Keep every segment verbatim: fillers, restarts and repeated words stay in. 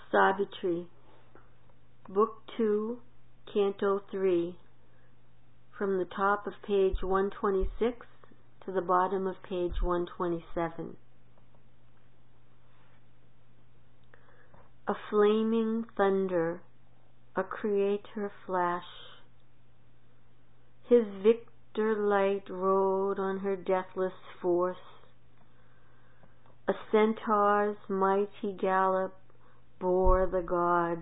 Savitri, Book two, Canto three, from the top of page one twenty-six to the bottom of page one twenty-seven. A flaming thunder, a creator flash, his victor light rode on her deathless force. A centaur's mighty gallop bore the god,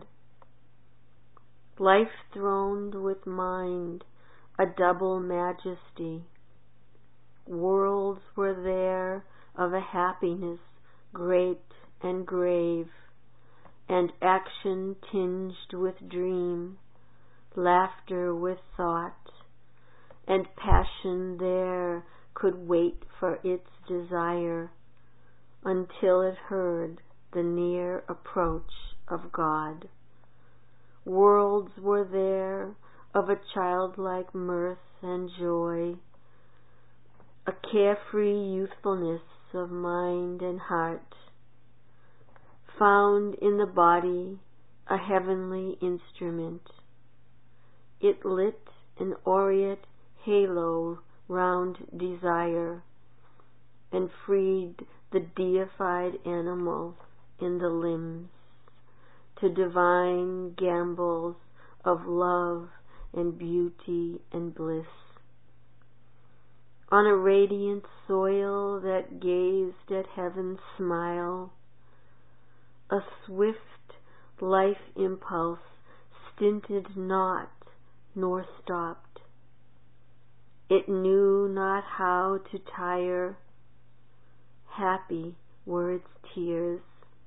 life throned with mind, a double majesty. Worlds were there of a happiness great and grave, and action tinged with dream, laughter with thought, and passion there could wait for its desire until it heard the near approach of God. Worlds were there of a childlike mirth and joy, a carefree youthfulness of mind and heart, found in the body a heavenly instrument. It lit an aureate halo round desire, and freed the deified animal in the limbs to divine gambols of love and beauty and bliss. On a radiant soil that gazed at heaven's smile, a swift life impulse stinted not nor stopped. It knew not how to tire. Happy were its tears.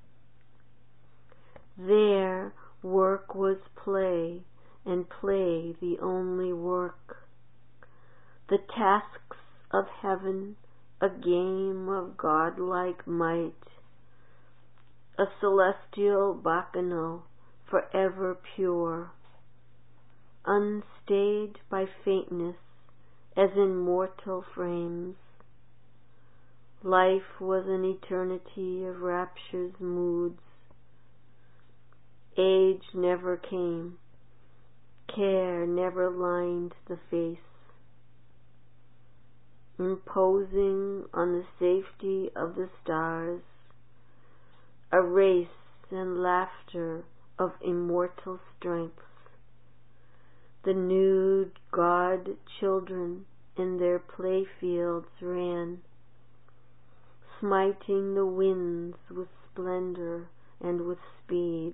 There work was play, and play the only work. The tasks of heaven, a game of godlike might, a celestial bacchanal forever pure, unstayed by faintness as in mortal frames. Life was an eternity of rapture's moods. Age never came, care never lined the face, imposing on the safety of the stars a race and laughter of immortal strengths. The nude god children in their playfields ran, smiting the winds with splendor and with speed.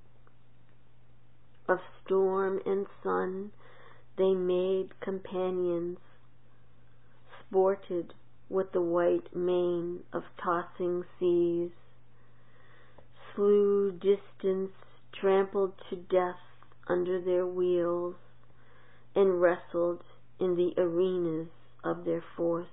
Of storm and sun they made companions, sported with the white mane of tossing seas, slew distance trampled to death under their wheels, and wrestled in the arenas of their force.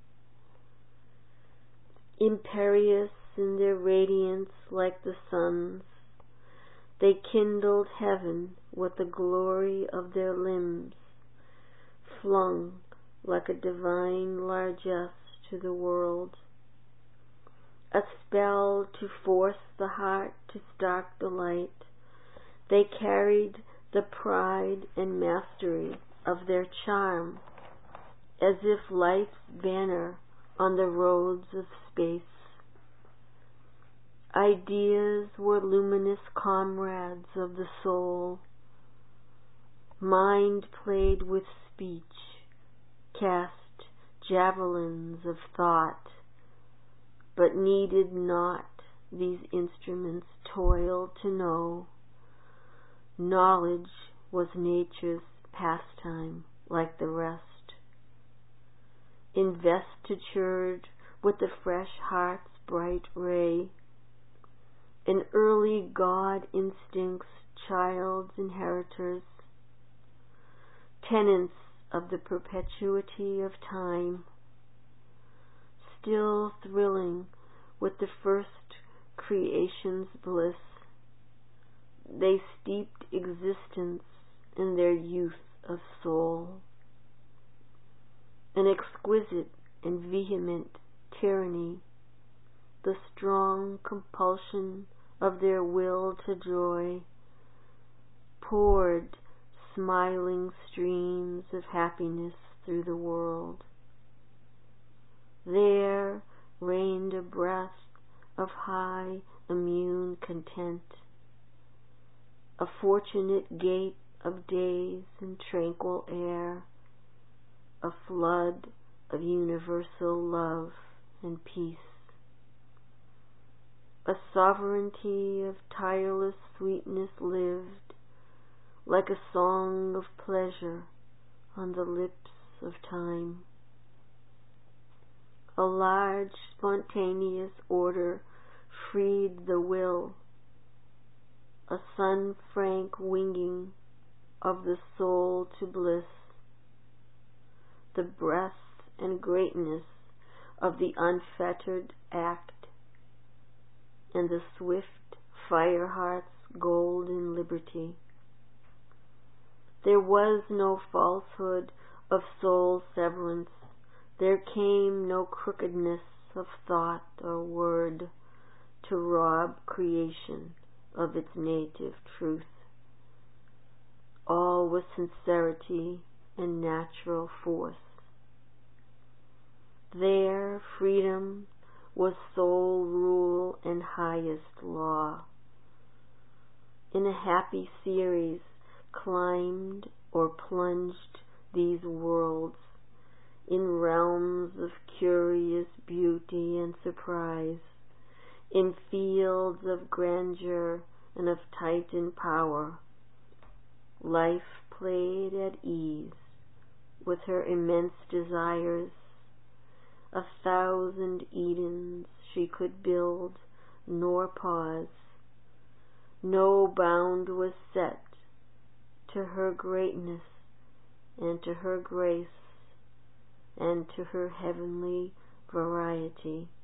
Imperious in their radiance like the suns, they kindled heaven with the glory of their limbs, flung like a divine largesse to the world. A spell to force the heart to stark the light, they carried the pride and mastery of their charm, as if life's banner on the roads of space. Ideas were luminous comrades of the soul. Mind played with speech, cast javelins of thought, but needed not these instruments toil to know. Knowledge was nature's pastime like the rest. Investitured with the fresh heart's bright ray, an early God instinct's child's inheritors, tenants of the perpetuity of time, still thrilling with the first creation's bliss, they steeped existence in their youth of soul. An exquisite and vehement tyranny, the strong compulsion of their will to joy, poured smiling streams of happiness through the world. There reigned a breath of high immune content, a fortunate gate of days in tranquil air, a flood of universal love and peace, a sovereignty of tireless sweetness lived like a song of pleasure on the lips of time. A large spontaneous order freed the will, a sun-frank winging of the soul to bliss, the breath and greatness of the unfettered act, and the swift fire heart's golden liberty. There was no falsehood of soul severance, there came no crookedness of thought or word to rob creation of its native truth. All was sincerity and natural force. There freedom was sole rule and highest law. In a happy series climbed or plunged these worlds in realms of curious beauty and surprise, in fields of grandeur and of Titan power. Life played at ease with her immense desires. A thousand Edens she could build nor pause. No bound was set to her greatness and to her grace and to her heavenly variety.